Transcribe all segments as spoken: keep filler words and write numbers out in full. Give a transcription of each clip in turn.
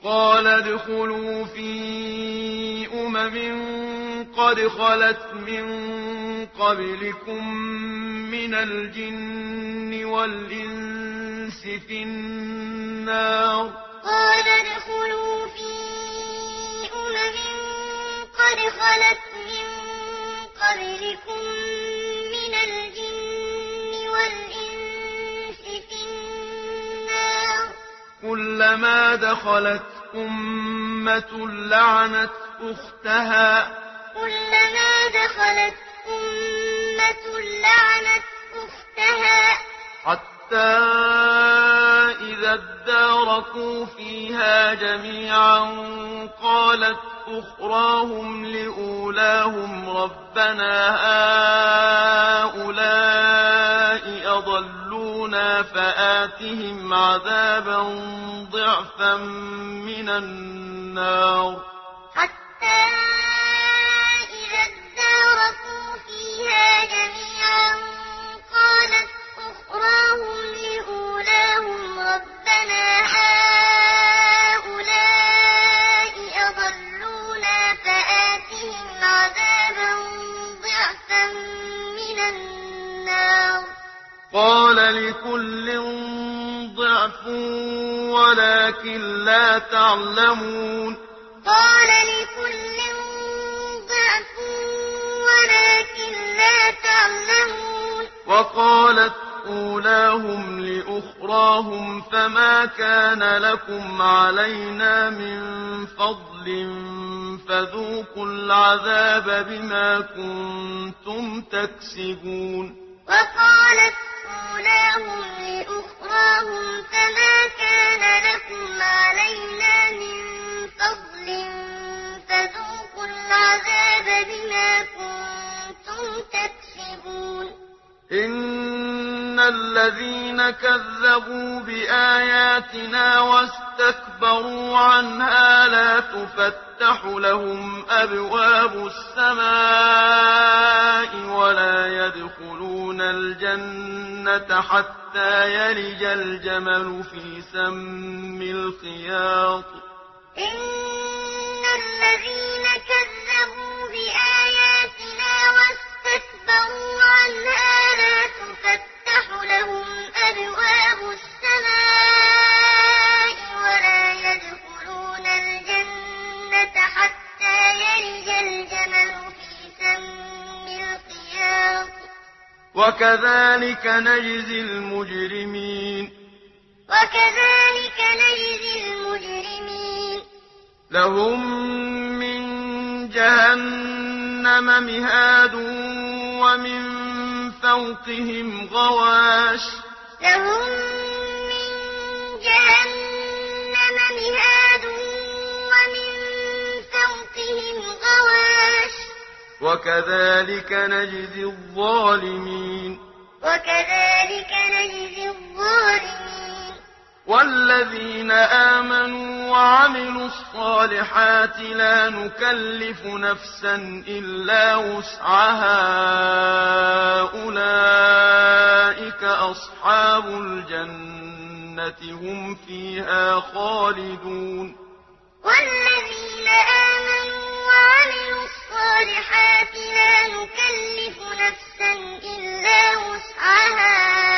قال ادخلوا في أمم قد خلت من قبلكم من الجن والإنس في النار قال ادخلوا في أمم قد خلت من قبلكم من الجن والإنس في النار كلما دخلت أمة لعنت أختها كلما دخلت أمة لعنت أختها حتى إذا اداركوا فيها جميعا قالت أخراهم لأولاهم ربنا هؤلاء أضلونا فآتهم عذابا ضعفا من النار حتى إذا اداركوا فيها جميعا قالت أخراهم لأولاهم ربنا هؤلاء أضلونا فآتهم عذابا ضعفا من النار قال لكل ضعف ولكن لا تعلمون قال لكل ضعف ولكن لا تعلمون وقالت أولاهم لأخراهم فما كان لكم علينا من فضل فذوقوا العذاب بما كنتم تكسبون وقالت أولاهم لأخراهم فما كان لكم علينا من فضل فذوقوا العذاب بما كنتم تكسبون إن الذين كذبوا بآياتنا واستكبروا عنها لا تفتح لهم أبواب السماء ولا يدخلون الجنة حتى يلج الجمل في سم الخياط إن الذين كذبوا بآياتنا واستكبروا عنها لا تفتح لهم أبواب السماء ولا يدخلون الجنة حتى يلج الجمل في سم الخياط وكذلك نجزي المجرمين وكذلك نجزي المجرمين لهم من جهنم مهاد ومن فوقهم غواش لهم من جهنم مهاد ومن فوقهم غواش وكذلك نجزي الظالمين وكذلك نجزي الظالمين والذين آمنوا وعملوا الصالحات لا نكلف نفسا إلا وسعها أولئك أصحاب الجنة هم فيها خالدون والذين آمنوا وعملوا الصالحات لا نكلف نفسا إلا وسعها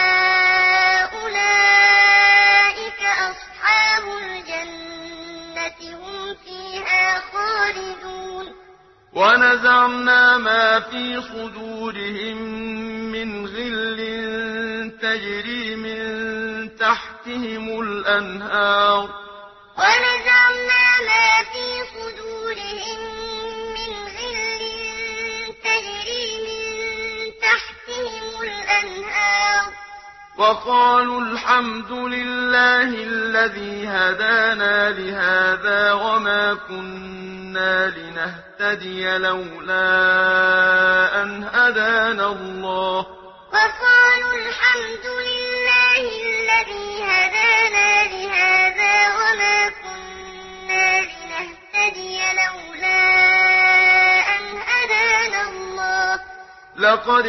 أولئك أصحاب الجنة هم فيها خالدون ونزعنا ما في صدورهم من غل تجري من تحتهم الأنهار ونزعنا ما في صدورهم من غل تجري من تحتهم الأنهار وقالوا الحمد لله الذي هدانا لهذا وما كنا لنهتدي لولا أن هدانا الله وقالوا الحمد لله الذي هدانا لهذا وما كنا لنهتدي لولا أن هدانا الله لقد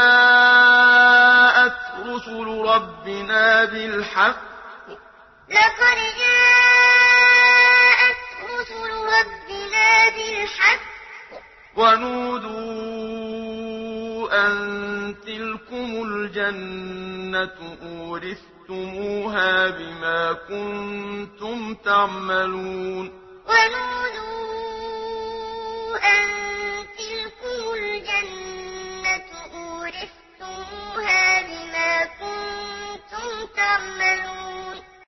جاءت رسل ربنا بالحق لقد جاءت ونودوا أن تلكم الجنة أورثتموها بما كنتم تعملون ونودوا أن